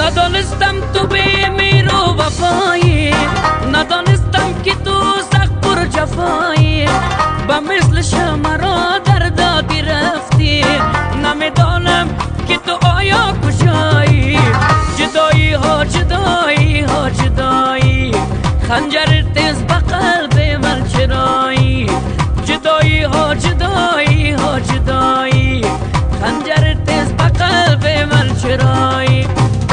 ندانستم تو به مهر و وفایی، ندانستم که تو سخت پر جفایی، به مثل شمع را در دادی رفتی، نمیدانم که تو آیا کجایی. جدایی ها جدایی ها جدایی، خنجر تیز به قلب من چرایی. جدایی ها جدایی ها جدایی، خنجر تیز به قلب من چرایی.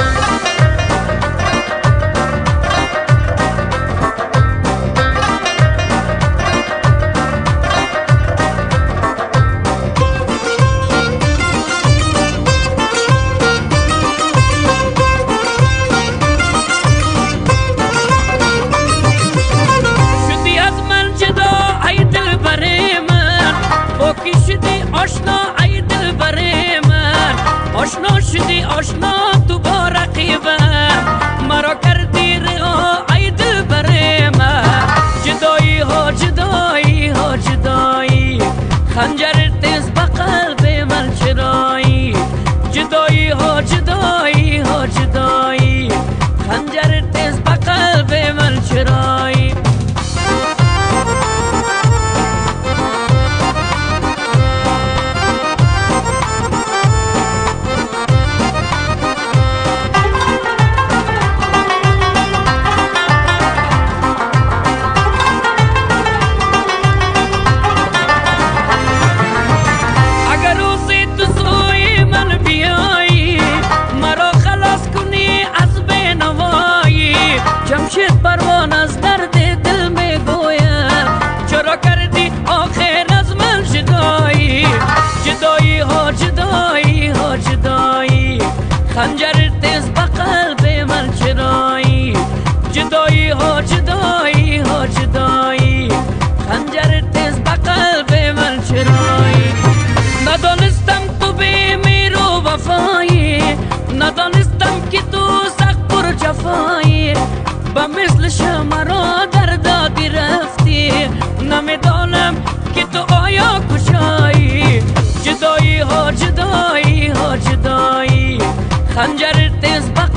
آشنا ای دل بر من، آشنا شدی آشنا تو با رقیبم، مرا کردی رها ای دل بر من. جدایی ها جدایی ها جدایی، خنجر تیز به قلب من چرایی. جدایی ها جدایی ها جدایی، خنجر تیز به قلب من چرایی. جمشید پروان از درد دل می گویم، چرا کردی آخر از من جدایی. جدایی ها جدایی ها جدایی، خنجر تیز به قلب من چرایی. جدایی ها جدایی ها جدایی، خنجر تیز به قلب من چرایی. ندانستم تو به مهر و وفایی، ندانستم که تو سخت پر جفایی، به مثل شمع را در دادی رفتی، نمیدانم که تو آیا کجایی. جدایی ها جدایی ها جدایی، خنجر تیز به